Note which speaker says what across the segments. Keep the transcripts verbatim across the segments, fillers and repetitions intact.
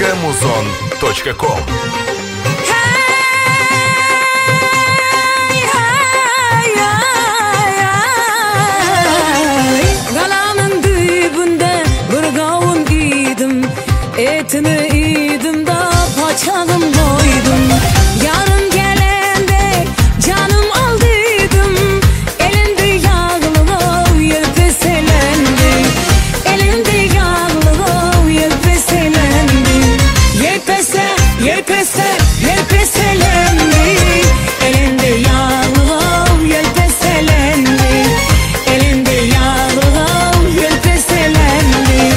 Speaker 1: кэмузон точка ком.
Speaker 2: Etini yedim da paçalım doydum. Yarın gelende canım aldıydım. Elinde yağlı yelpeselendi. Elinde yağlı yelpeselendi. Yelpese, yelpese, yelpeselendi. Elinde yağlı yelpeselendi. Elinde yağlı yelpeselendi.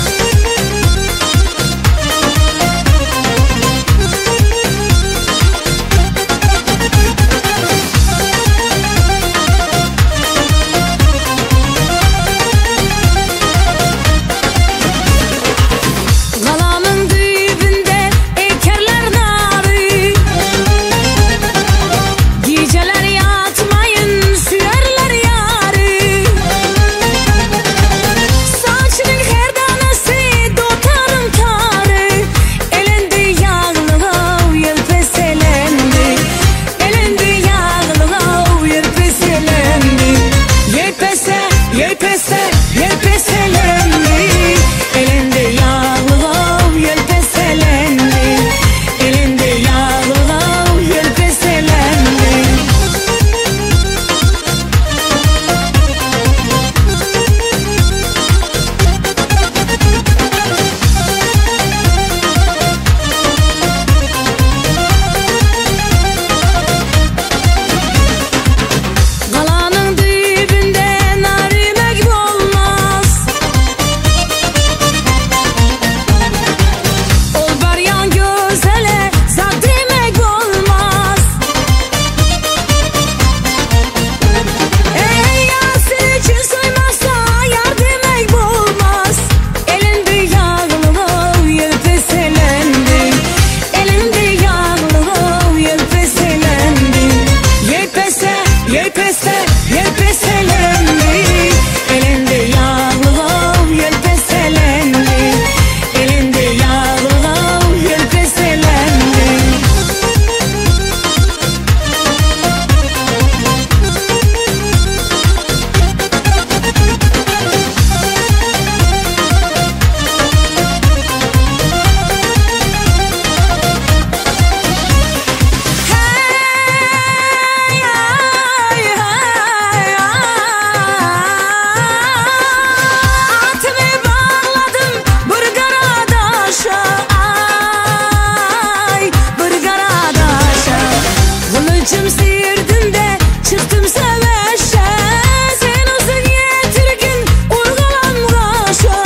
Speaker 2: Kılıcım sıyırdım de çıktım savaşa. Sen uzun yetirgin urgalan muraşa.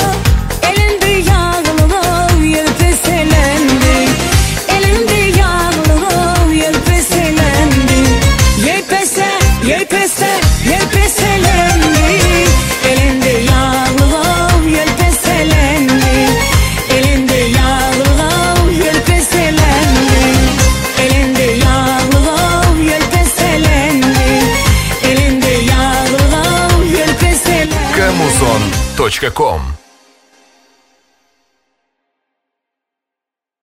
Speaker 2: Elinde yağlı yelpeselendi. Elinde yağlı yelpeselendi. Yelpese, yelpese, yelpeselendi. Elinde yağlı yelpeselendi. Elinde yağlı yelpeselendi. Elinde yağlı
Speaker 1: кэмузон точка ком.